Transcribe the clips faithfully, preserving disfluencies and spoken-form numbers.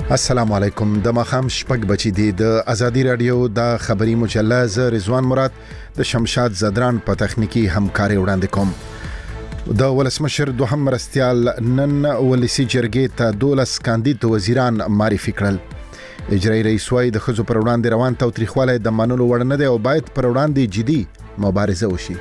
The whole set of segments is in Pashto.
السلام علیکم. د ماخام شپږ بچی دی د ازادي رادیو د خبري مجله ز رضوان مراد د شمشاد زدران په تخنیکی همکاري وړاندې کوم. د ولسمشر دوهم مرستيال نن ولسی جرګې ته دولس کاندید وزیران معرفي کړل. اجرایي رئیس وايي د خزو پر وړاندې روان توتریخواله د منلو وړ نه دی او باید پر وړاندې جدي مبارزه وشي.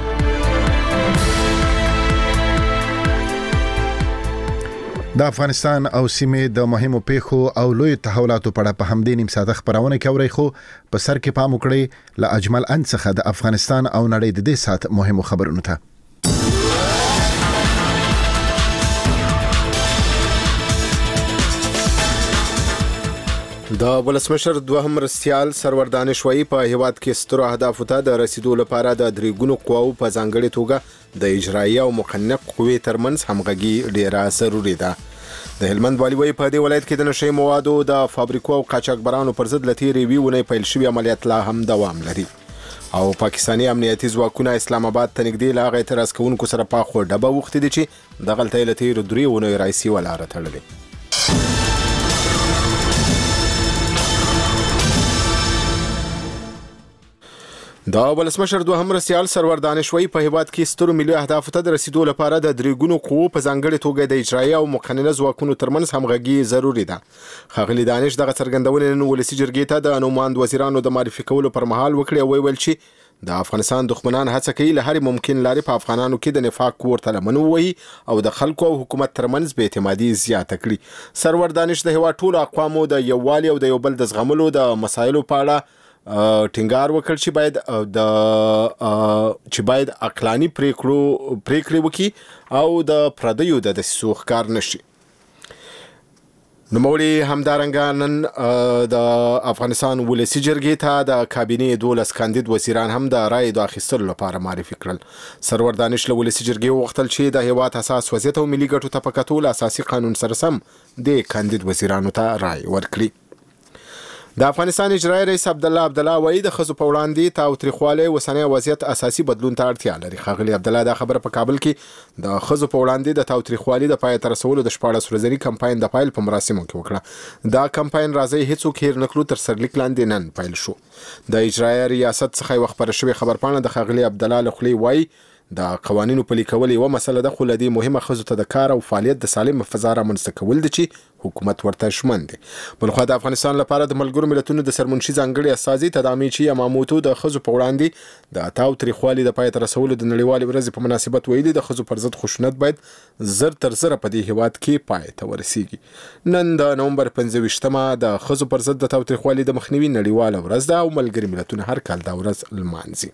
د افغانستان او سیمې د مهمو پیښو او لوی تحولاتو په اړه په همدې نیم ساعته خبرونه کوي خو په سر کې پام وکړئ ل اجمل ان څخه د افغانستان او نړۍ د دې سات مهمو خبرونو ته. د ولسمشر دوهم مرستيال سرور دانشوي په هیواد کې سترو اهدافو ته د رسیدو لپاره د درېګونو قواو په ځانګړي توګه د اجرایي او مقننه قوې ترمنځ همغږي ډیره ضروري ده. د هلمند والي وایي په دې ولایت کې د نشي موادو د فابریکو او قاچاقبرانو پر ضد لتیری ویونه پیل شوی عملیات لا هم دوام لري او پاکستاني امنیتي ځواکونه اسلام آباد ته نږدې لاغه اعتراض کوونکو سره په خو ډبه وخت دي چې د غلطۍ لتیری درې ونه رئیسي ولاره تړلې. دا ولسمشر دوهم مرستيال سرور دانشوي په هیواد کې سترو ملي اهدافو ته د رسیدو لپاره د درېګونو قوو په ځانګړي توګه د اجرایي او مقننه ځواکونو ترمنځ همغږي ضروري ده. ښاغلي دانش دغه څرګندونه نن ولسی جرګې ته د نوماند وزیرانو د معرفي کولو پر مهال وکړي او ویل چې د افغانستان دښمنان هڅه کوي له هر ممکن لارې په افغانانو کې د نفاق ورته لمنو وي او د خلکو او حکومت ترمنځ بې اعتمادي زیاته کړي. سرور دانش د هیواد ټولو اقوامو د یووالي او د یو بل د زغملو د مسایلو په اړه ټینګار وکړ چې باید د چې باید عقلاني پریکړو پریکړې وکړي او د پردیو د دسیسو ښکار نشي. نوموړي همدارنګه نن د افغانستان ولسی جرګې ته د کابینې دولس کاندید وزیران هم د رای د اخیستلو لپاره معرفي کړل. سرور دانش له ولسی جرګې وغوښتل چې د هیواد اساس وضعیت او ملي ګټو ته په کتو اساسي قانون سره سم د کاندید وزیرانو ته رای ورکړي. د افغانستان اجرایي رئیس عبد الله عبد الله وایي د خزو په وړاندې تاوتریخواله وسنۍ وضعیت اساسي بدلون ته اړتیا لري. ښاغلي عبد الله دا خبره په کابل کې د خزو په وړاندې د تاوتریخوالي د پای تر رسولو د شپاړس ورځې کمپاین د پایل په مراسمو کې وکړه. دا کمپاین راځي هیڅوک هیر نکړو تر سرلیک لاندې نن پایل شو. د اجرایي ریاست څخه یو خبر شوی خبرپاڼه د ښاغلي عبد الله لخلی وایي د قوانینو پلي کول یو مسله ده خو لدی مهمه خزو ته د کار او فعالیت د سالم فضا رامنځته کول دي چې حکومت ورته شمن دي. بلخو د افغانستان لپاره د ملګرو ملتونو د سرمنشي ځانګړي استازي تدامي چې یماموتو د خزو په وړاندې د تاوتریخوالي د پای تر رسولو د نړیوال ورځ په مناسبت ویلي د خزو پر ضد خشونت باید زر تر زر په دې هیواد کې پای ته ورسیږي. نن د نومبر پنځه ویشتمه د خزو پر ضد د تاوتریخوالي د مخنیوي نړیوال ورځ ده او ملګري ملتونه هر کال دا ورځ لمانځي.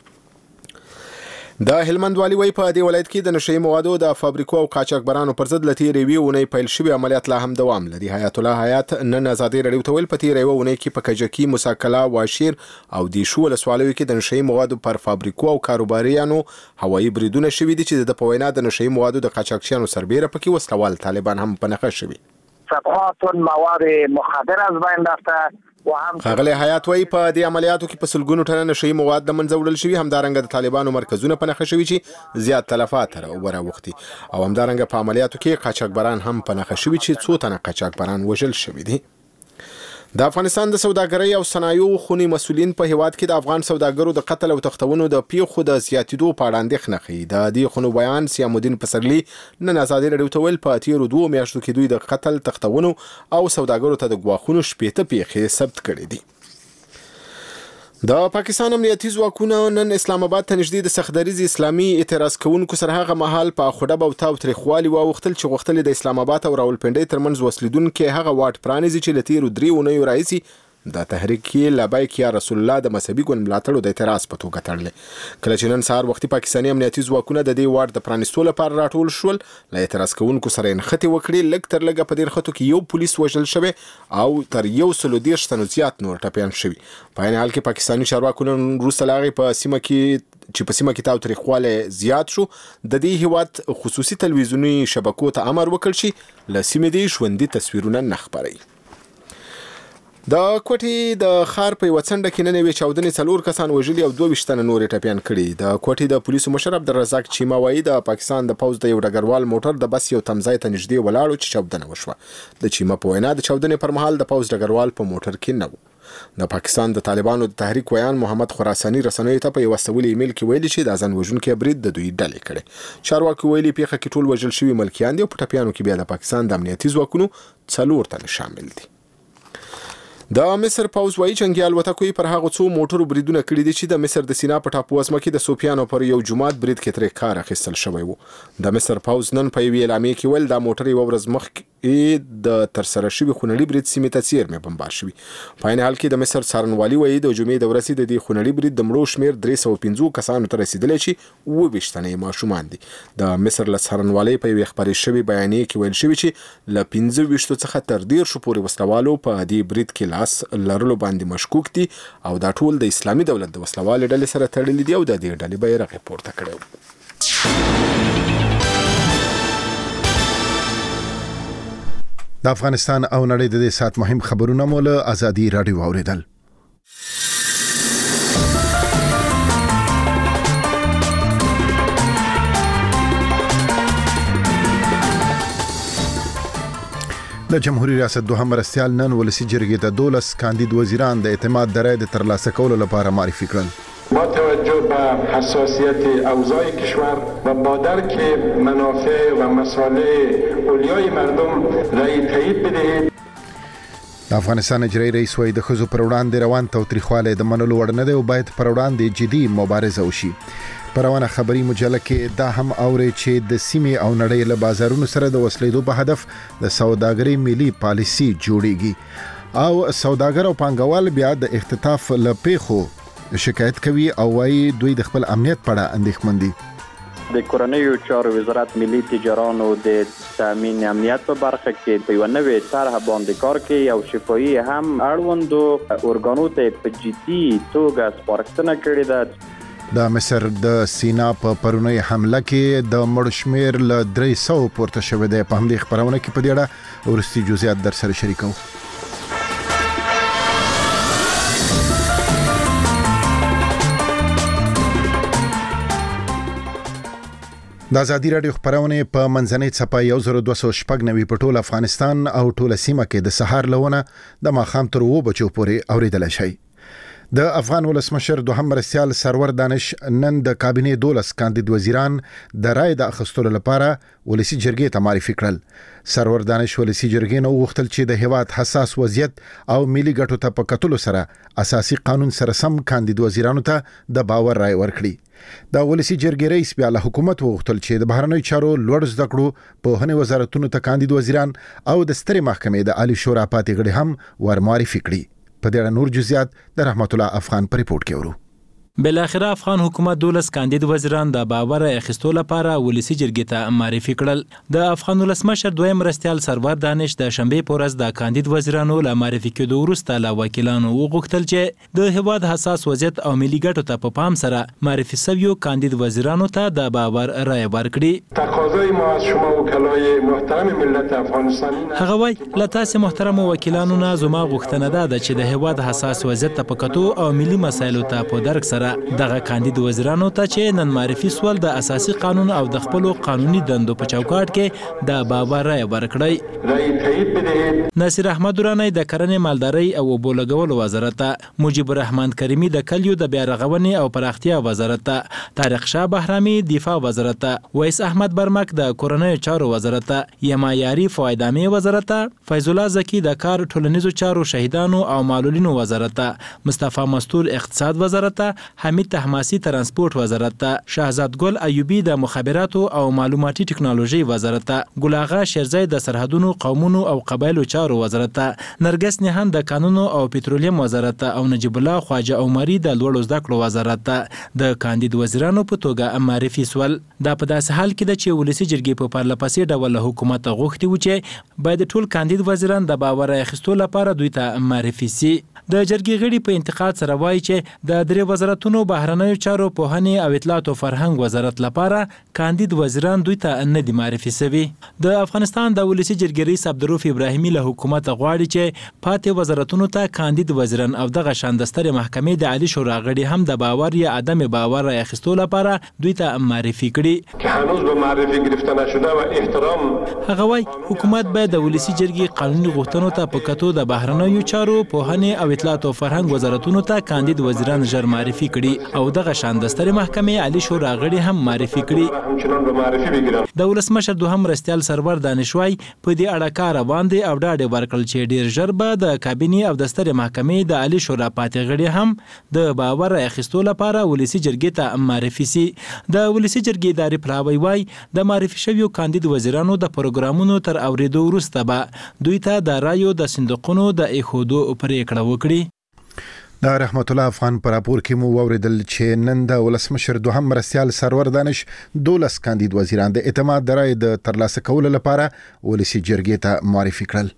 د هلمند والي وایي په دې ولایت کې د نشي موادو د فابریکو او قاچاقبرانو پر ضد لتیری ویونه پیل شوی عملیات لا هم دوام لري. حیات الله حیات نن ازادي رادیو ته ویل په تیری وونه کې په کجکی مساکلا واشیر او د شو ولسوالۍ کې د نشي موادو پر فابریکو او کاروباریانو هوایي بریدونه شوي دي چې د پوینا د نشي موادو د قاچاقچیانو سربېره پکې وسلوال طالبان هم پنهخه شوي. صفحات مواد مخدر از بین رفته. ښاغلي حیات وایي په دې عملیاتو کې په سلګونو ټنه نشي مواد د منځه وړل شوي. همدارنګه د طالبانو مرکزونه پنهخه شوي چې زیات تلفات راوړي او همدارنګه په عملیاتو کې قاچاقبران هم پنهخه شوي چې څو تنه قاچاقبران وژل شوي دي. د افغانستان د سوداګرۍ او صنایعو خونی مسولین په هیواد کې د افغان سوداګرو د قتل او تختونو د پیښو د زیاتیدو په اړه اندېښنه ښيي. د دې خونو بیان سیام الدین پسرلی نن ازادي رادیو ته ویل په تیرو دوه میاشتو کې دوی د قتل تختونو او سوداګرو ته د ګواښونو شپېته پیښې ثبت کړې دي. د پاکستان امنیتي ځواکونه نن اسلام آباد ته نږدې د صخدریز اسلامي اعتراض کوونکو سره هغه مهال په خوډه او تاوتریخوالي واوښتل چې غوښتل د اسلام آباد او راولپنډۍ ترمنځ وسلیدونکو هغه واټ پرانیزي چې لتیرو درې ونیو رئیسي د تحریک لبیک یا رسول الله د مذهبي ګوند ملاتړو د اعتراض په توګه تړلې. کله چې نن سهار وختي پاکستاني امنیتي ځواکونه د دې واټ د پرانیستو لپاره راټول شول له اعتراض کوونکو سره نښتې وکړي. لږ تر لږه په دې نښتو کې یو پولیس وژل شوی او تر یو سلو دېرش تنو زیات نور ټپیان شوي. په عین حال کې پاکستاني چارواکو نن وروسته له هغې په سیمه کې چې په سیمه کې تاوتریخواله زیات شو د دې هیواد خصوصي تلویزیوني شبکو ته امر وکړ چې له سیمې دې ژوندي تصویرونه نه خپروي. د کوټي د خار په وڅنډه کې نن وی چاودنې څلور کسان وژلي او دوه ویشت تنه نور ټپيان کړي. د کوټي د پولیسو مشر عبدالرزاق چیما وایي د پاکستان د پوز د یو ډګروال موټر د بس یو تمځای ته نږدې ولاړو چې چاودنه وشوه. د چیما په وینا د چاودنې پر مهال د پوز ډګروال په موټر کې نه و. د پاکستان د طالبانو د تحریک ویان محمد خراساني رسنیو ته په یو وسولي ایمیل کې ویلي چې د ځان وژونکي برید د دوی ډلې کړي. چارواکي ویلي پیښه کې ټول وژل شوي ملکیان دي او په ټپیانو کې بیا د پاکستان د امنیتي ځواکونو څلور تنه شامل دي. د مصر پوز وایي جنگي الوتکوي پر هغه څو موټرو بریدونه کړي دي چې د مصر د سینا په ټاپو وسمه کې د سوفیانو پر یو جماعت برید کې ترې کار اخیستل شوی وو. د مصر پوز نن په یوې اعلامیه کې ویل دا موټر یو ورځ مخکې د ترسره شوی خونړي برید سیمې ته څیرمې بمبار شوی. په عین حال کې د مصر څارنوالي وایي د جمعې د ورځې د دې خونړي برید د مړو شمیر درې سوه پنځه کسانو ته رسیدلی چې اووه ویشت تنه ماشومان دي. د مصر له څارنوالۍ په یوې خپرې شوې بیانیې کې ویل شوي چې له پنځه ویشتو څخه تر دېرشو پورې وسلوالو په دې برید کې لاس لرلو باندې مشکوک دي او دا ټول د اسلامي دولت د وسلوالې ډلې سره تړلي دي او د دې ډلې بیرغ یې پورته کړی. د افغانستان او نړۍ د دې سات مهم خبرونه مو له ازادي رادیو اوریدل. د جمهوریت ریاست دوهم مرستیال نن ولسی جرګې ته دولس کاندید وزیران د اعتماد د رای د ترلاسه کولو لپاره معرفي کړل. با توجه به حساسیت اوضاع کشور و با درک منافع و مصالح اولیای مردم رای تایید بدهید. د افغانستان اجرایي رئیس وایي د ښځو پر وړاندې روان تاوتریخوالی د منلو وړ نه دی او باید پر وړاندې جدي مبارزه وشي. په روانه خبري مجله کې دا هم اوري چې د سیمې او نړۍ له بازارونو سره د وسلېدو په هدف د سوداګرۍ ملي پالیسي جوړیږي او سوداګر او پانګوال بیا د اختطاف له پیښو شکایت کوي او وايي دوی د خپل امنیت په اړه اندېښمن دي. د کورنیو چارو وزارت ملي تجارانو د تامین امنیت په برخه کې په یو نوې طرح باندې کار کوي او شفاهي هم اړوندو ارګانو ته په جدي توګه سپارښتنه کړې ده. د مصر د سینا په پرونی حمله کې د مړ شمیر له درې سوه پورته شوی دی. په همدې خبرونه کې په دې اړه وروستي جزئیات در سره شریکو. د ازادي رادیو خبرونه په منځنۍ څپه یو زر دوه سوه شپږ نوي په ټول افغانستان او ټوله سیمه کې د سهار لونه د ماښام تر اووه بجو پورې اوریدل شي. د افغان ولسمشر دوهم مرستیال سرور دانش نن د کابینې دولس کاندید وزیران د رای د اخیستلو لپاره ولسی جرګې ته معرفي کړل. سرور دانش ولسی جرګې نو وغوښتل چې د هیواد حساس وضعیت او ملي ګټو ته په کتلو سره اساسي قانون سره سم کاندید وزیرانو ته د باور رای ورکړي. د ولسی جرګې رئیس بیا له حکومت وغوښتل چې د بهرنیو چارو لوړ زده کړو په هنه وزارتونو ته کاندید وزیران او د سترې محکمې د عالی شورا پاتې غړي هم ور معرفي کړي. په دې اړه نور جزئیات د رحمت الله افغان پر ریپورت کې ورو. بل اخر افغان حکومت دولس کاندید وزیران د باور اخیستو لپاره ولسی جرګې ته معرفي کړل. د افغان ولسمشر دویم مرستیال سرور دانش د شنبه په ورځ د کاندید وزیرانو له معرفي کېدو وروسته له وکیلانو وغوښتل چې د هیواد حساس وضعیت او ملي ګټو ته په پام سره معرفي شویو کاندید وزیرانو ته د باور رای ورکړي. تقاضای ما از شما وکلای محترم ملت افغانستان هغه وای له تاسو محترم وکیلانو نه زما غوښتنه ده چې د هیواد حساس وضعیت ته په کتو او ملي مسایلو ته په درک سره دغه کاندید وزیرانو ته چې نن معرفي سول د اساسي قانون او د خپل قانوني دندو په چوکاټ کې د باور رای ورکړی. ناصر احمد درانی د کرنې مالدارۍ او اوبو لګولو وزارت ته، مجيب الرحمن کریمی د کلیو د بیا رغونې او پراختیا وزارت ته، طارق شاه بهرامي دفاع وزارت ته، ویس احمد برمک د کورنیو چارو وزارت ته، یما یاری فوایدامي وزارت ته، فیض الله زکی د کار ټولنیزو چارو شهیدانو او معلولینو وزارت ته، مصطفی مستور اقتصاد وزارت ته، حمید تحماسي ترانسپورت وزارت ته، شهزاد ګل ایوبی د مخابراتو او معلوماتي ټکنالوژي وزارت ته، ګل اغا شیرزی د سرحدونو قومونو او قبایلو چارو وزارت ته، نرګس نهان د قانونو او پټرولیم وزارت ته، او نجیب الله خواجه عمری د لوړو زده کړو وزارت ته د کاندید وزیرانو په توګه معرفي سول. دا په داسې حال کې د چې ولسی جرګې په پرلپسې ډول حکومت غوښتي و چې باید ټول کاندید وزیران د باور اخیستو لپاره دوی ته معرفي سي. د جرګې غړي په انتقاد سره وایي چې د درې وزارتونو وزارتونو بهرنیو چارو پوهنې او اطلاعات او فرهنګ وزارت لپاره کاندید وزیران دوی ته نه دي معرفي شوي. د افغانستان د ولسی جرګې رئیس عبدالرؤف ابراهیمي له حکومت غواړي چې پاتې وزارتونو ته کاندید وزیران او دغه شاندستر محکمې د عالی شورا غړي هم د باور یا عدم باور اخیستو لپاره دوی ته معرفي کړي که هنوز به معرفی گرفته نشده و احترام. هغه وايي حکومت باید د ولسی جرګې قانوني غوښتنو ته په کتو د بهرنیو چارو پوهنې او اطلاعات او فرهنګ وزارتونو ته کاندید وزیران ژر معرفي کړي او دغه شاندستر محکمې عالی شورا غړي هم معرفي کړي. همچنان به معرفی بگیرم. د ولسمشر دوهم مرستیال سرور دانشوای په دې اړه کار روان دی او ډاډ ورکړل چې ډیر ژر به د کابینې او دستر محکمې د عالی شورا پاتې غړي هم د باور اخیستو لپاره ولسی جرګې ته معرفي سي. د ولسی جرګې ادارې پلاوی وای د معرفي شویو کاندید وزیرانو د پروګرامونو تر اوریدو وروسته به دوی ته د رایو د صندوقونو د ایښودو پریکړه وکړي. د رحمت الله افغان پر راپور کې مو اوریدل چې نن د ولسمشر دوهم مرستیال سرور دانش دولس کاندید وزیران د اعتماد د رای د ترلاسه کولو لپاره ولسی جرګې ته معرفي کړل.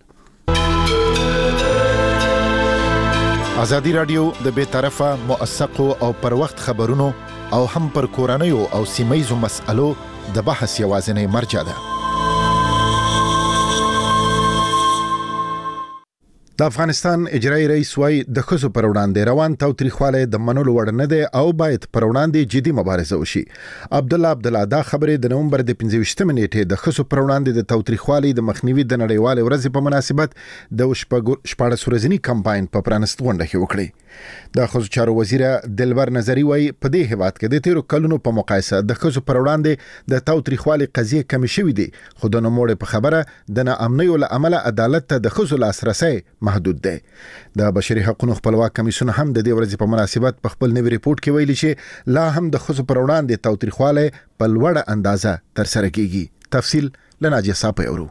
ازادي رادیو د بې طرفه موثقو او پر وخت خبرونو او هم پر کورنیو او سیمایزو مسألو د بحث یوازینی مرجع ده. د افغانستان اجرایي رئیس وايي د ښځو پر وړاندې روان تاوتریخوالی د منلو وړ نه دی او باید پر وړاندې جدي مبارزه وشي. عبدالله عبدالله دا خبرې د نومبر د پنځه ویشتمې نیټې د ښځو پر وړاندې د تاوتریخوالي د مخنیوي د نړیوالې ورځې په مناسبت د شپاړس ورځني کمپاین په پرانست غونډه کې وکړي. د ښځو چارو وزیره دلبر نظري وايي په دې هیواد کې د تیرو کلونو په مقایسه د ښځو پر وړاندې د تاوتریخوالي قضیې کمې شوې دي، خو د نوموړې په خبره د ناامنیو له امله عدالت ته د ښځو لاسرسی محدود دی. د بشري حقوقو خپلواک کمیسیون هم د دې ورځې په مناسبت په خپل نوي ریپورت کې ویلي چې لا هم د ښځو پر وړاندې تاوتریخوالی په لوړه اندازه ترسره کیږي. تفصیل له ناجیه صاحب اورو.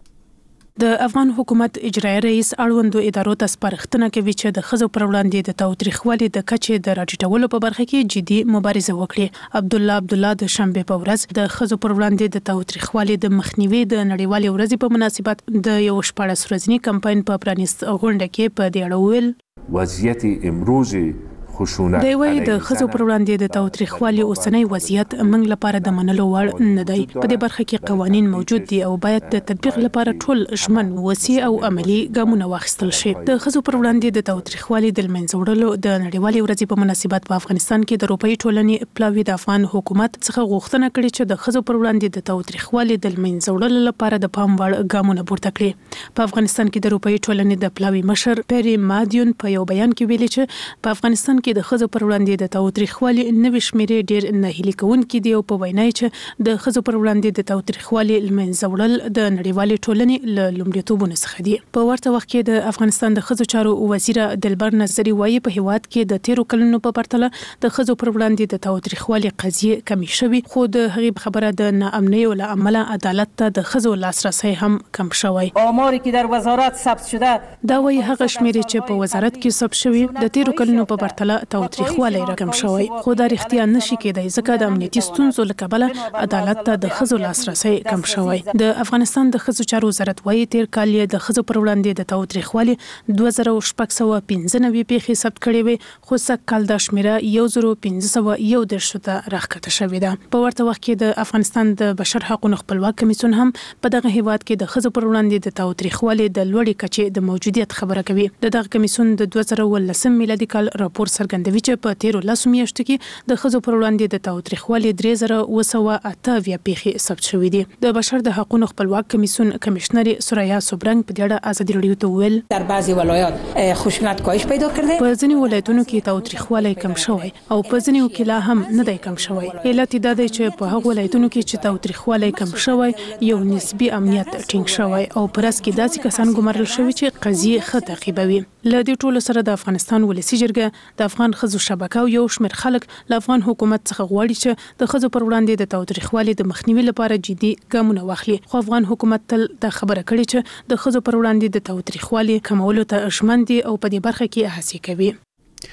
د افغان حکومت اجرایي رئیس اړوندو ادارو ته سپارښتنه کوي چې د ښځو پر وړاندې د تاوتریخوالي د کچې د راټیټولو په برخه کې جدي مبارزه وکړي. عبدالله عبدالله د شنبه په ورځ د ښځو پر وړاندې د تاوتریخوالي د مخنیوي د نړیوالې ورځې په مناسبت د یو شپاړس ورځني کمپاین په پرانیست غونډه کې په دې اړه وویل وضعیت امروزی خشونت دی وایي د ښځو پر وړاندې د تاوتریخوالي اوسنی وضعیت موږ لپاره د منلو وړ نه دی. په دې برخه کې قوانین موجود دي او باید د تطبیق لپاره ټول ژمن، وسیع او عملی ګامونه واخیستل شي. د ښځو پر وړاندې د تاوتریخوالي د منځه وړلو د نړیوالې ورځې په مناسبت په افغانستان کې د اروپאי ټولنې پلاوی د افغان حکومت څخه غوښتنه کړې چې د ښځو پر وړاندې د تاوتریخوالي د منځه وړلو لپاره د پام وړ ګامونه پورته کړي. په افغانستان کې د اروپאי ټولنې د پلاوی مشر پیری مادیون په یو بیان کې ویلي چې په افغانستان کې د ښځو پر وړاندې د تاوتریخوالي نوې شمیرې ډېر ناهیلي کوونکي دي او په وینا چې د ښځو پر وړاندې د تاوتریخوالي منځه وړل د نړیوالې ټولنې له لومړیتوبونو څخه دي. په ورته وخت کې د افغانستان د ښځو چارو وزیره دلبر نظري وايي په هیواد کې د تیرو کلونو په پرتله د ښځو پر وړاندې د تاوتریخوالي قضیې کمې شوي، خو د هغې خبره د ناامنیو له امله عدالت ته د ښځو لاسرسی هم کم شوی. آماری که در وزارت ثبت شده دا وايي هغه شمیرې چې په وزارت کې ثبت شوي د تیرو کلونو په پرتله تاوتریخوالی راکم شوی، خو دا رښتیا نشي کېدای ځکه د امنیتي ستونزو له کبله عدالت ته د ښځو لاسرسی کم شوی. د افغانستان د ښځو چارو وزارت وايي تیر کال یې د ښځو پر وړاندې د تاوتریخوالي دوه زره شپږ سوه پنځه نوي پیښې ثبت کړې وې، خو سږ کال دا شمیره یو زره پنځه سوه یو دېرشو ته راښکته شوې ده. په ورته وخت کې د افغانستان د بشر حقوقو خپلواک کمیسیون هم په دغه هیواد کې د ښځو پر وړاندې د تاوتریخوالي د لوړې کچې د موجودیت خبره کوي. د دغه کمیسیون د دوه زره ولسم میلادي کال راپور څرګندوي چې په تیرو لسو میاشتو کې د ښځو پر وړاندې د تاوتریخوالي درې زره اووه سوه اته اویا پیښې ثبت شوې دي. د بشر د حقوقو خپلواک کمیسیون کمشنر سوریا سوبرنګ په دې اړه ازادي رادیو ته وویل در بعضی ولایات خشونت کاهش پیدا کرده، په ځینې ولایتونو کې تاوتریخوالی کم شوی او په ځینې کې لا هم نه دی کم شوی. علت دا دی چې په هغو ولایتونو کې چې تاوتریخوالی کم شوی یو نسبی امنیت ټینګ شوی او په رس کې داسې کسان ګمارل شوي چې قضیې ښه تعقیبوي. له دې ټولو سره د افغانستان ولسی جرګه د افغان ښځو شبکه او یو شمېر خلک له افغان حکومت څخه غواړي چې د ښځو پر وړاندې د تاوتریخوالي د مخنیوي لپاره جدي ګامونه واخلي، خو افغان حکومت تل دا خبره کړې چې د ښځو پر وړاندې د تاوتریخوالي کمولو ته ژمن دي او په دې برخه کې هڅې کوي.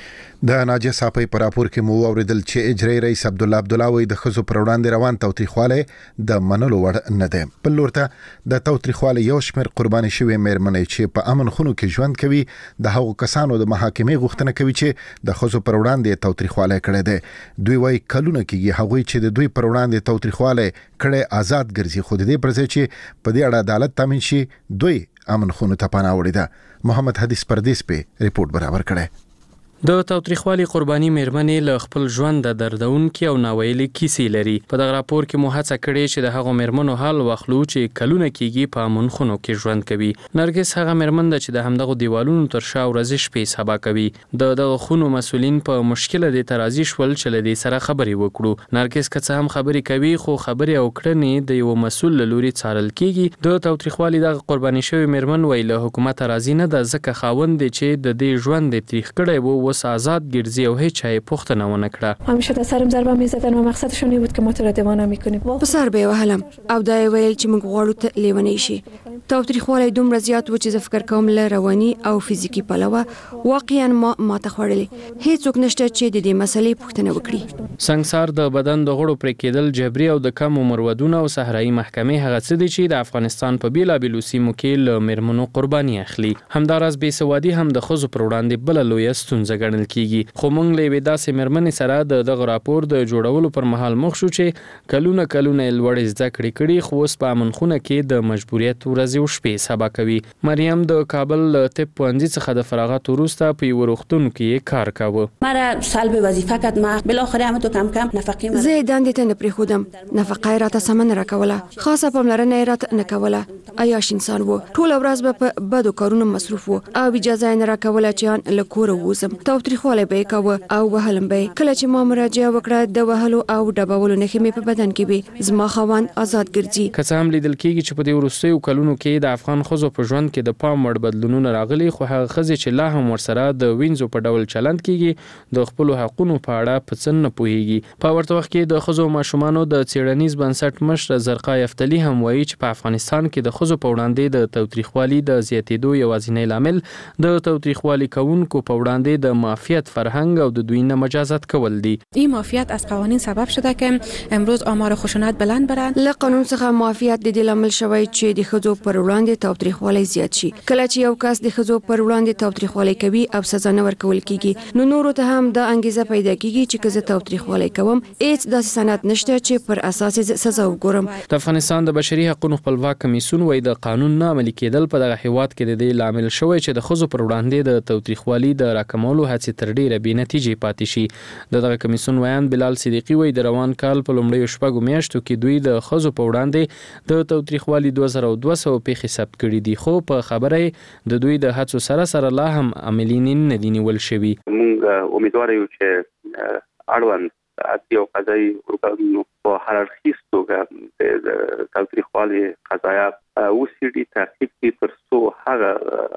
د ناجیه صافی پر راپور کې مو اوریدل چې اجرای رئیس عبد الله عبد الله وی د خزو پر وړاندې روان توتریخواله د منلو وړ نه ده. په لور ته د توتریخواله یو شمېر قرباني شوی مېرمنې چې په امن خونو کې ژوند کوي د هغو کسانو د محاکمې غوښتنه کوي چې د خزو پر وړاندې توتریخواله کړي ده. دوی وايي کلونه کېږي هغوی چې د دوی پر وړاندې توتریخواله کړي آزاد ګرځي، خو د دې پر ځای چې په دې اړه عدالت تامین شي دوی امن خونو ته پناه وړي ده. محمد حدیث پردیس په ریپورت برابر کړي. د تاوتریخوالي قرباني مېرمنې له خپل ژوند د دردونکي او ناویلي کیسې لري. په دغه راپور کې مو هڅه کړې چې د هغو مېرمنو حال واخلو چې کلونه کېږي په امن خونو کې ژوند کوي. نرګس هغه مېرمن ده چې د همدغو دیوالونو تر شا ورځې شپې سبا کوي. د دغه خونو مسؤلین په مشکله دي ترازی شول چې له دې سره خبرې وکړو. نرګس که څه هم خبرې کوي خو خبرې او کړنې د یو مسؤل له لوري څارل کېږي. د تاوتریخوالي دغه قرباني شوی مېرمن ویل له حکومت راضي نه ده ځکه خاوند دی چې د دې ژوند تریخ کړی وو اوس آزاد ګرځي او هیڅ چای پوښتنه ونه کړه. همیشه در سرم ضربه می‌زدن و مقصدشون این بود که ما تو را دیوانه می‌کنیم. په سر به وهلم او دا ویل چې موږ غواړو ته لیونی شي. تاوتریخوالی دومره زیات و چې زه فکر کوم له رواني او فزیکی پلوه واقعا ما ماته خوړلې. هیڅوک نشته چې د دې مسلې پوښتنه وکړي. سنگسار د بدن د غړو پرې کېدل جبري او د کم عمر ودونه او صحرایي محکمې هغه څه دي چې د افغانستان په بیلابېلو سیمو کې له مېرمنو قرباني اخلي. همداراز بېسوادي هم د ښځو پر وړاندې بله لویه ستونزه ګڼل کېږي. خو موږ له یوې داسې مېرمنې سره د دغه راپور د جوړولو پر مهال مخ شو چې کلونه کلونه یې لوړې زده کړې کړي خو اوس په امن خونه کې د مجبوریت ورځې او شپې سبا کوي. مریم د کابل طب پوهنځي څخه د فراغت وروسته په یو روغتون کې کار کاوه. مرا سلب وظیفه کړ ما بالاخره هم تو کم کم نفقه ما زه دندې ته نه پریخودم. نفقه راته سمن راکوله، خاصه پاملرنه راته نه کوله. عیاش انسان وو، ټول ورځ به په بدو کارونو مصروف وو او اجازه نه راکوله چې ان له کور ووزم. تاوتریخوالی به کوه او وهلم به. کله چې ما مراجعه وکړه د وهلو او ډبولو نښې مې په بدن کې به زما خاوند آزاد ګرځي. که څه هم لیدل کېږي چې په دې وروستیو کلونو کې د افغان ښځو په ژوند کې د پام وړ بدلونونه راغلي خو هغه ښځې چې لا هم ورسره د وینځو په ډول چلند کېږي د خپلو حقونو په اړه په څه نه پوهېږي. په ورته وخت کې د ښځو او ماشومانو د څېړنیز بنسټ مشر زرقا یفتلي هم وایي چې په افغانستان کې د ښځو په وړاندې د تاوتریخوالي د زیاتېدو یوازینی لامل د تاوتریخوالي کوونکو په وړاندې د معافیت فرهنګ او د دوی نه مجازات کول دي. این معافیت از قوانین سبب شده که امروز آمار خشونت بلند برند. له قانون څخه معافیت د دې لامل شوی چې د ښځو پر وړاندې تاوتریخوالی زیات شي. کله چې یو کس د ښځو پر وړاندې تاوتریخوالی کوي او سزا نه ورکول کیږي نو نورو ته هم د انګیزه پیدا کیږي چې که زه تاوتریخوالی کوم هیڅ داسې سند نشته چې پر اساس سزا وګورم. د افغانستان د بشري حقوقو خپلواک کمیسیون وایي د قانون نه عملي کېدل په دغه هیواد کې د دې لامل شوی چې د ښځو پر وړاندې د تاوتریخوالي د راکمولو هڅې تر ډیره بې نتیجې پاتې شي. د دغه کمیسیون ویان بلال صدیقي وایي د روان کال په لومړیو شپږو میاشتو کې دوی د ښځو په وړاندې د تاوتریخوالي دوه زره دوه سوه پیښې ثبت کړي دي خو په خبره د دوی د هڅو سره سره لا هم عملي نه دي نیول شوي. موږ امیدوار یو چې اړوند عدلي او قضایي ارګانونو په هر اړخیز توګه د تاوتریخوالي قضایا وسیړي تعقیب کړي تر څو هغه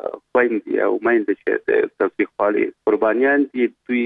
خویندې او میندې چې د تاوتریخوالي قربانیان دي دوی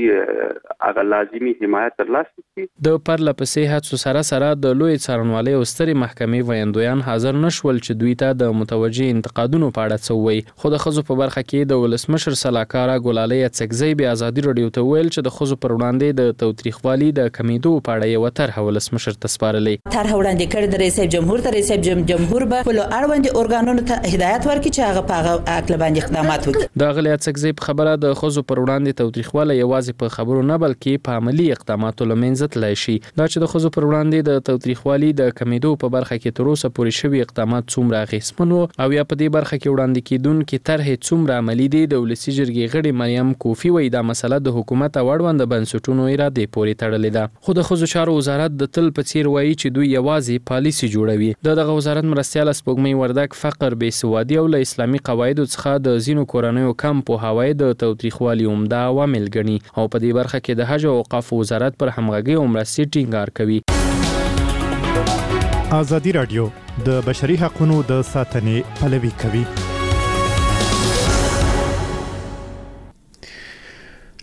هغه لازمي حمایت ترلاسه کړي. د پرله پسې هڅو سره سره د لوی څارنوالۍ او سترې محکمې ویاندویان حاضر نشول چې دوی ته د متوجه انتقادونو په اړه څه ووایي. خو د ښځو په برخه کې د ولسمشر سلاکاره ګلالۍ اڅکزۍ بیا ازادي راډیو ته ویل چې د ښځو پر وړاندې د تاوتریخوالي د کمیدو په اړه یوه طرحه ولسمشر ته سپارلې. طرحه وړاندې کړې د رئیس جمهور ته رئیس جمهور به خپلو اړوندو ارګانونو ته هدایت ورکړي چې هغه په هغه عقل باندې اقدامات وکړي. د غلې اڅکزۍ په خبره د ښځو پر وړاندې تاوتریخوالی یوازې په خبرو نه بلکې په عملي اقداماتو له منځه تللی شي. دا چې د ښځو پر وړاندې د تاوتریخوالي د کمیدو په برخه کې تر اوسه پورې شوي اقدامات څومره اغېزمن وو او یا په دې برخه کې وړاندې کېدونکې طرحې څومره عملي دي د ولسي جرګې غړې مریم کوفي وایي دا مسله د حکومت او اړونده بنسټونو ارادې پورې تړلې ده. خو د ښځو چارو وزارت د تل په څیر وایي چې دوی یوازې پالیسي جوړوي. د دغه وزارت مرستیاله سپوږمۍ وردګ فقر بېسوادي او له اسلامي قواعدو څخه د ځینو کورنیو کم پوهاوی د تاوتریخوالي عمده عوامل ګڼي او په دې برخه کې د حج او اوقافو وزارت پر همغږۍ او مرستې ټینګار کوي. ازادي راډیو د بشري حقوقو د ساتنې پلوي کوي.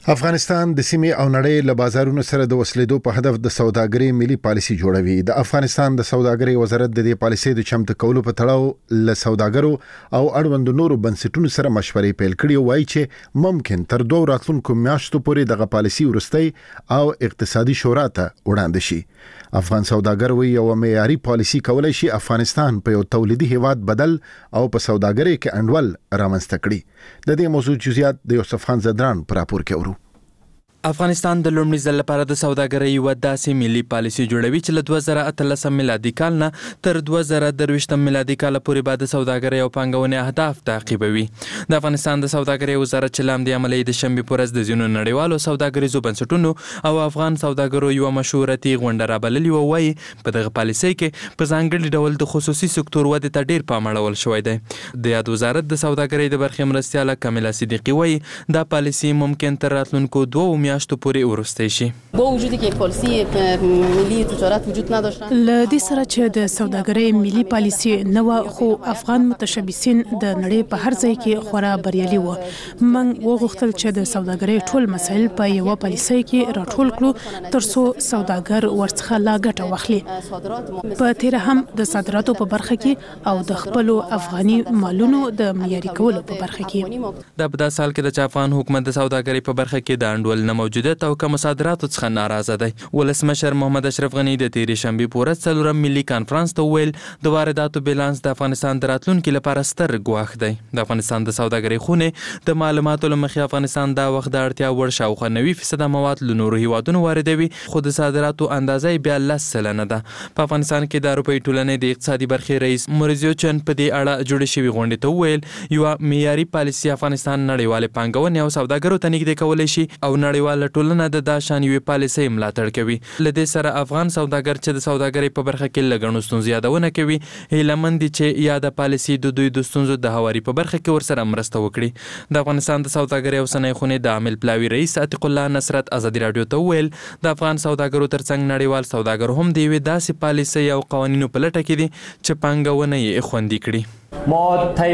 افغانستان د سیمې او نړۍ له بازارونو سره د وسلیدو په هدف د سوداګرۍ ملي پالیسي جوړوي. د افغانستان د سوداګرۍ وزارت د دې پالیسي د چمتو کولو په تړاو له سوداګرو او اړوند نورو بنسټونو سره مشورې پیل کړې او وايي چې ممکن تر دوه راتلونکو میاشتو پورې دغه پالیسي ورستي او اقتصادي شورا ته وړاندې شي. افغان سوداګر وی یو معیاري پالیسي کولای شي افغانستان په یو تولیدي هیواد بدل او په سوداګرۍ کې انډول رامنځته کړي. د دې موضوع جزئیات د یوسف خان زدران پر راپور کې اورو. افغانستان د لومړي ځل لپاره د سوداګرۍ یو داسې ملي پالیسي جوړوي چې له دوه زره اتلسم میلادي کال نه تر دوه زره درویشتم میلادي کال پورې به د سوداګرۍ او پانګونې اهداف تعقیبوي. د افغانستان د سوداګرۍ وزارت چې له همدې امله د شنبې په ورځ د ځینو نړیوالو سوداګریزو بنسټونو او افغان سوداګرو یوه مشورتي غونډه رابللې وه، وایي په دغه پالیسۍ کې په ځانګړي ډول د خصوصي سکتور ودې ته ډېر پام اړول شوی دی. د یاد وزارت د سوداګرۍ د برخې مرستیاله کامله صدیقي وایي دا پالیسي ممکن تر راتلونکو دوه میاشتو پورې ورسته شي. با وجودی که پالیسی ملی تجارت وجود نداشت، لدې سره چې د سوداګرۍ ملي پالیسي نه و، خو افغان متشبثین د نړۍ په هر ځای کې خورا بریالي وو. موږ وغوښتل چې د سوداګرۍ ټول مسایل په یو پالیسي کې راټول کړو ترڅو سوداګر ورڅخه لا ګټه واخلي. په تیر هم د صادراتو په برخه کې او د خپل افغاني مالونو د معیاري کولو په برخه کې. دا په داسې حال کې د افغان حکومت د سوداګرۍ په برخه کې د انډول نه موجودیت او کم صادراتو څخه ناراضه دی. ولسمشر محمد اشرف غنی د تیرې شنبې په ورځ څلورم ملي کانفرنس ته وویل د وارداتو بیلانس د افغانستان د راتلونکي لپاره ستر ګواښ دی. د افغانستان د سوداګرۍ خونې د معلوماتو له مخې افغانستان دا وخت د اړتیا وړ شاوخوا نوي فیصده مواد له نورو هیوادونو واردوي، خو د صادراتو اندازه بیا لس سلنه ده. په افغانستان کې د اروپایي ټولنې د اقتصادي برخې رئیس موریزیو چن په دې اړه جوړې شوې غونډې ته وویل یوه معیاري پالیسي افغانستان نړیوالې پانګونې او سوداګرو ته نږدې کولی شي او نړیواله ټولنه د دا شان یوې پالیسۍ ملاتړ کوي. له دې سره افغان سوداګر چې د سوداګرۍ په برخه کې له ګڼو ستونزو یادونه کوي هیله دي چې یاده پالیسي د دوی د ستونزو د هواري په برخه کې ورسره مرسته وکړي. د افغانستان د سوداګرۍ او صنایع خونې د عامل پلاوي رئیس عتیق الله نصرت ازادي راډیو ته وویل د افغان سوداګرو ترڅنګ نړیوال سوداګر هم د یوې داسې پالیسۍ او قوانینو په لټه کې دي چې پانګونه یې خوندي کړي. ما طی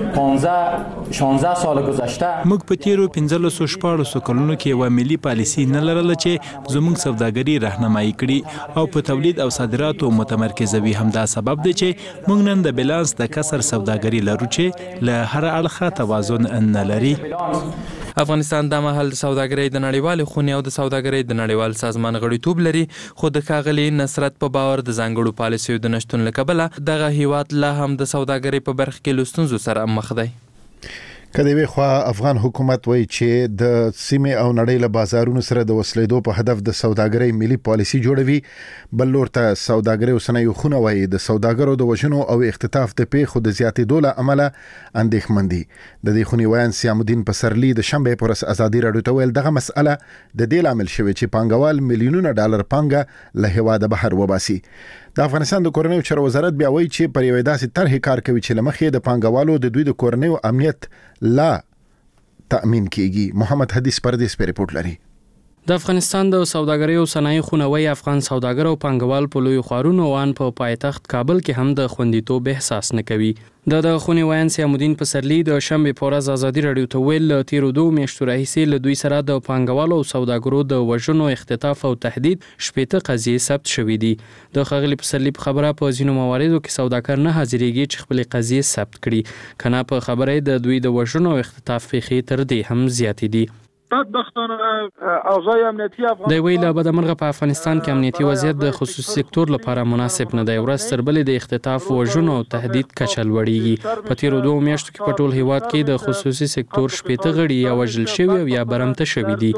پانزده شانزده سال گذشته موږ په تیرو پنځلسو شپاړسو کلونو کې یوه ملي پالیسي نه لرله چې زموږ سوداګري راهنمایي کړي او په تولید او صادراتو متمرکزوي. همدا سبب دی چې موږ نن د بیلانس د کسر سوداګري لرو چې له هر اړخه توازن نه لري. افغانستان د مهال د سوداګرۍ د نړیوالې خونې او د سوداګرۍ د نړیوال سازمان غړیتوب لري، خو د ښاغلي نصرت په باور د ځانګړو پالیسیو د نشتون له کبله دغه هیواد لا هم د سوداګرۍ په برخه کې له ستونزو سره مخ دی. کله وی خو افغان حکومت وایي چې د سیمې او نړۍ له بازارونو سره د وسلیدو په هدف د سوداګرۍ ملي پالیسي جوړوي. بل لور ته سوداګرۍ او صنایع خونه وایي د سوداګرو د وژنو او اختطاف د پیښو د زیاتېدو له امله اندېښمن دي. د دې خونې ویان سیام الدین پسرلی د شنبې په ورځ ازادي راډیو ته ویل دغه مسأله د دې لامل شوی چې پانګوال میلیونونه ډالر پانګه له هیواده بهر وباسي. د افغانستان د کورنیو چارو وزارت بیا وایي چې پر یوې داسې طرحې کار کوي چې له مخې د پانګوالو د دوی د کورنیو امنیت لا تأمین کیږي. محمد حدیث پردیس په رپورټ لري. د افغانستان د سوداګرۍ او صنایع خونه وایي افغان سوداګر او پانګوال په لوی خوارونو وان په پایتخت کابل کې هم د خوندیتوب احساس نه کوي. د دغه خونې ویان سیام الدین پسرلی د شنبې په ورځ ازادي راډیو ته ویل له تیرو دوه میاشتو راهیسې له دوی سره د پانګوالو او سوداګرو د وژنو، اختطاف او تهدید شپېته قضیې ثبت شوې دي. د ښاغلي پسرلی په خبره په ځینو مواردو کې سوداګر نه حاضرېږي چې خپلې قضیې ثبت کړي، که نه په خبره د دوی د وژنو او اختطاف پیښې تر دې هم زیاتې دي. د ویل له بده مرغه په افغانستان کې امنیتي وضعیت د خصوصي سکتور لپاره مناسب نه دی. ورځ تر بلې د اختطاف، وژنو او تهدید کچه لوړیږي. په تیرو دوه میاشتو کې په ټول هیواد کې د خصوصي سکتور شپېته غړي یا وژل شوي او یا برمته شوي دي.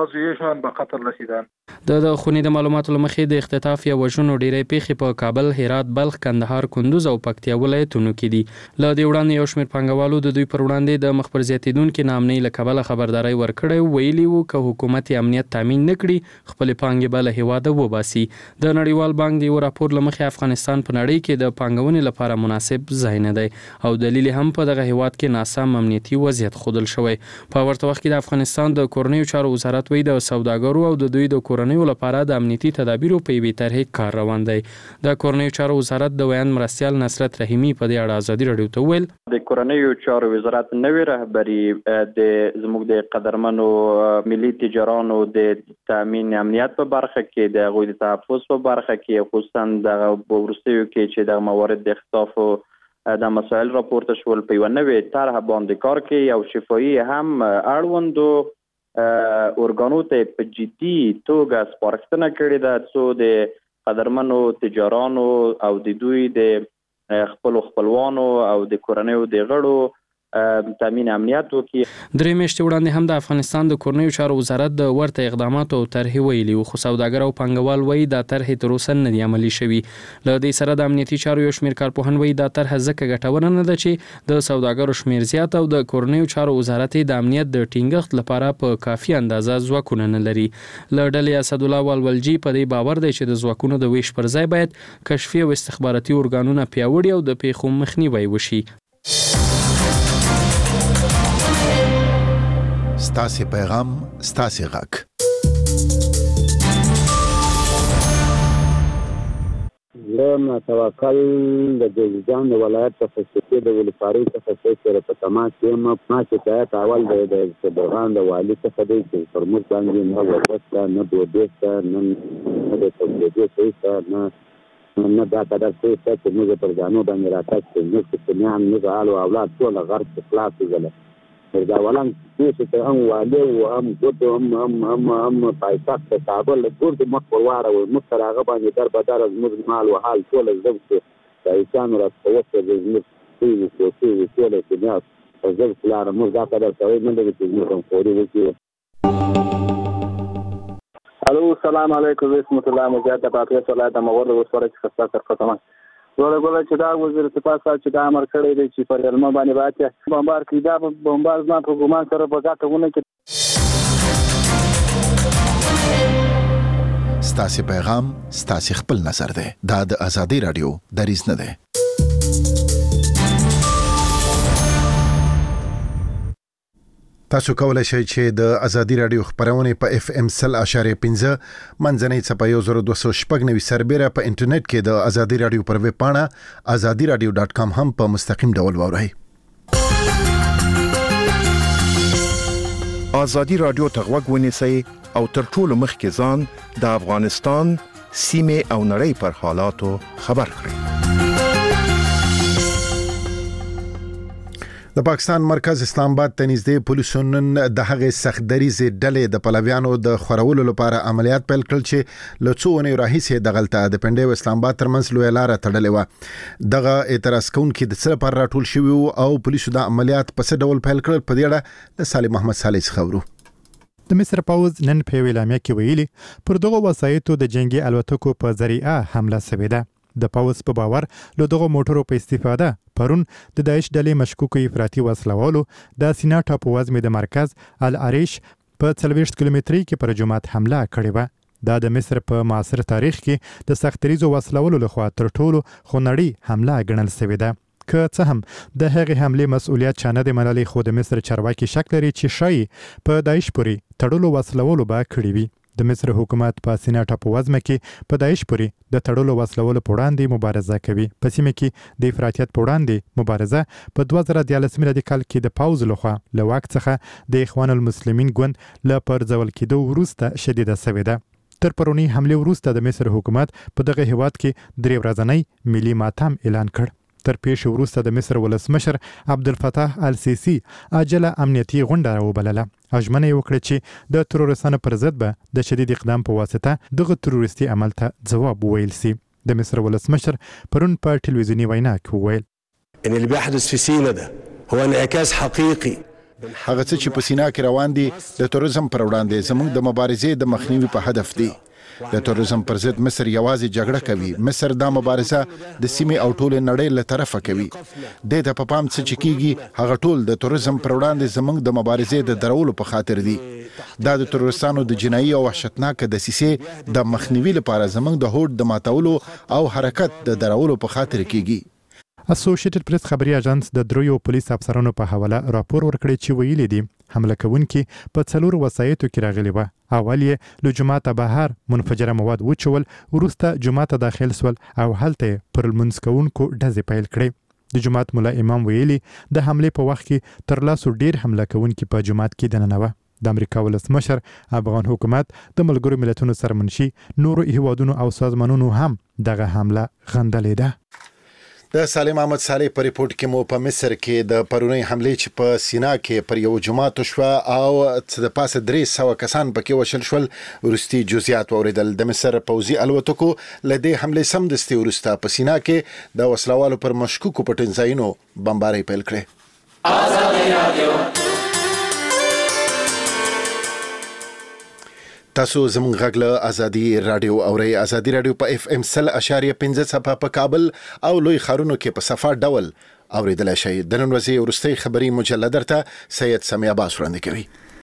د د خونې د معلوماتو له مخې د اختطاف یا وژنو ډیری پیښې په کابل، هرات، بلخ، کندهار، کندوز او پکتیا ولایتونو کې دي. له دې وړاندې یو شمېر پانګوالو د دوی پر وړاندې د مخ پر زیاتېدونکې ناامنۍ له کبله خبرداری ورکړی ویلي وو که حکومت امنیت تامین نه کړي خپلې پانګې به له هیواده وباسي. د نړیوال بانک د یو راپور له مخې افغانستان په نړۍ کې د پانګونې لپاره مناسب ځای نه دی او دلیل هم په دغه هیواد کې ناسم امنیتي وضعیت ښودل شوی. په ورته وخت کې د افغانستان د کورنیو چارو وزارت وایي د سوداګرو او د دوی د کورنیو لپاره د امنیتي تدابیرو په یوې طرحې کار روان دی. د کورنیو چارو وزارت د ویان مرستیال نصرت رحیمي په دې اړه ازادي راډیو ته وویل د کورنیو چارو وزارت نوې رهبري د زموږ د قدرمنو ملي تجارانو د تامین امنیت په برخه کې د غوی د تحفظ په برخه کې خصوصا د وروستیو کې چې د موارد د اختطاف د مسایل راپورته شول په یو نوې طرح باندې کار کوي او شفاهي هم اړوندو اورګانو ته په جدي توګه سپارښتنه کړې ده څو د قدرمنو تجارانو او د دوی د خپل خپلوانو او د کورنیو د غړو تامین امنیت وکړي. درې میاشتې وړاندې هم د افغانستان د کورنیو چارو وزارت د ورته اقداماتو او طرحې ویلي وو، خو سوداګر او پانګوال وایي دا طرحې تر اوسه نه دي عملي شوي. له دې سره د امنیتي چارو یو شمېر کارپوهان وایي دا طرحه ځکه ګټوره نه ده چې د سوداګرو شمېر زیات او د کورنیو چارو وزارت د امنیت د ټینګښت لپاره په کافي اندازه ځواکونه نه لري. له ډلې اسدالله والولجي په دې باور دی چې د ځواکونو د ویش پر ځای باید کشفي او استخباراتي ارګانونه پیاوړي او د پیښو مخنیوی وشي. ستاسې پیغام ستاسې غږ. زه توکل د جوزجان د ولایت په فلسفي د ولسوالۍ څخه سره په تماس یم. ما چې ته اول د صدرغان د والي څخه دی چې پر موږ باندې نه وسته نه بودیسته نه د تولیدي څه نه نه دا قدر څه چې موږ پر ځانو باندې راکاږي چې موږ په نیام نه غالو اولاد ټول غرب خلاص وګله دا ولان چې هم والي او هم ګوت هم هم هم هم پایتخت کابل ګورد مخ ورواړه او مستراغه باندې در بدر از موږ مال او حال ټول زم چې ایسان راځوسته د موږ ټول ټول ټول چې نه زل کلار موږ دا قدر کوي نه د دې موږ فوري وکړو. الو السلام علیکم ورحمت الله مجاهد پاتې صلاح د مغول وسوره چې خاصه تر ختمه ګوره ګوره چې دا وزیر دفاع صاحب چې دا امر کړی دی چې پر علمه باندې باید بمبار کړي دا بمبار نه په ګمان سره په ګټه ونه کړي. ستاسې پیغام ستاسې خپل نظر دی. دا د ازادي رادیو دریځ نه دی. تاسو کولای شئ چې د ازادي رادیو خبرونه په اف ام صفر اشاریه پنځه منځنۍ څپه یو زر دوه سوه شپږ نوي سربېره په انټرنیټ کې د ازادي رادیو پر ویب پاڼه ازادي رادیو ډاټ کام هم په مستقیم ډول واورئ. ازادي رادیو ته غوږ ونیسئ او تر ټولو مخکې ځان د افغانستان سیمې او نړۍ پر حالاتو خبر کړئ. د پاکستان مرکز اسلام آباد ته نږدې پولیسو نن د هغې سختدریزې ډلې د پلویانو د خورولو لپاره عملیات پیل کړل چې له څو اونیو راهیسې دغلته د پنډۍ او اسلام آباد ترمنځ لویه لاره تړلې وه. دغه اعتراض کوونکي د څه لپاره راټول شوي وو او پولیسو دا عملیات په څه ډول پیل کړل، په دې اړه له صالح محمد صالح څخه اورو. د مصر پوځ نن په یوه اعلامیه کې ویلي پر دغو وسایطو د جنگي الوتکو په ذریعه حمله شوې ده. د پوځ په باور له دغو موټرو په استفاده پرون د داعش ډلې مشکوکو افراطي وسلوالو د سینا ټاپووزمې د مرکز العریش په څلوېښت کیلومترۍ کې پر جومات حمله کړې وه. دا د مصر په معاصر تاریخ کې د سختدریزو وسلوالو لخوا تر ټولو خونړۍ حمله ګڼل شوې ده. که څه هم د هغې حملې مسؤلیت چا نه دی منلی، خو د مصر چارواکي شک لري چې ښایي په داعش پورې تړلو وسلوالو به کړي وي. د مصر حکومت په سینا ټاپووزمه کې په داعش پورې د تړلو وسلوالو په وړاندې مبارزه کوي. په سیمه کې د افراطیت په وړاندې مبارزه په دوه زره دیارلس میلادي کال کې د پوځ لخوا له واک څخه د اخوان المسلمین ګوند له پرځول کېدو وروسته شدیده شوې ده. تر پرونی حملې وروسته د مصر حکومت په دغه هیواد کې درې ورځنی ملي ماتم اعلان کړ. تر پیښې وروسته د مصر ولسمشر عبدالفتاح السیسی عاجله امنیتي غونډه راوبلله. ژمنه یې وکړه چې د تروریستانو پر ضد به د شدید اقدام په واسطه دغه تروریستي عمل ته ځواب وویل سي. د مصر ولسمشر پرون په ټلویزیوني وینا کې وویل ان اللي بيحدث في سيناء ده هو انعكاس حقيقي. هغه څه چې په سینا کې روان دي د تروریزم پر وړاندې زموږ د مبارزې د مخنیوي په هدف دي. د تروریزم پر ضد مصر یوازې جګړه کوي. مصر دا مبارزه د سیمې او ټول نړۍ له طرفه کوي. د ته په پام څه چې کیږي هغه ټول د تروریزم پر وړاندې زموږ د مبارزې د درولو په خاطر دي. دا د تروریستانو د جنایي او وحشتناک دسیسې د مخنیوي لپاره زموږ د هوډ د ماتولو او حرکت د درولو په خاطر کیږي. اسوسییټډ پریس خبري اژانس د دریو پولیس افسرانو په حواله راپور ورکړی چې ویلي دي حمله کوونکي په څلور وسایطو کې راغلي وه. اول یې له جوماته بهر منفجره مواد وچول، وروسته جوماته داخل سول او هلته پر لمونځ کوونکو ډزې پیل کړې. د جومات ملا امام ویلي د حملې په وخت کې تر لاسو ډیر حمله کوونکي په جومات کې دننه وه. د امریکا ولسمشر افغان حکومت د ملګرو ملتونو سرمنشي نورو هیوادونو او سازمانونو هم دغه حمله غندلې ده. د سالم احمد صالح په ریپورت کې مو په مصر کې د پرونی حمله چې په سینا کې پر یو جماعت شو او د پاسه درې سوه کسان پکې وشل شول ورستي جزئیات اوریدل. د مصر پوځي الوتکو لدې حمله سم دستي ورسته په سینا کې د وسلوالو پر مشکوکو پټنځایونو بمباري پیل کړې. آزادي رادیو تاسو زموږ غږ له ازادي رادیو اورئ. ازادي رادیو په اف ام سل اشاریه پنځه صفه په کابل او لوی ښارونو کې په صفه ډول اوریدل شي. د نن ورځې ورستۍ خبري مجله درته سید سمیع عباس وړاندې کوي.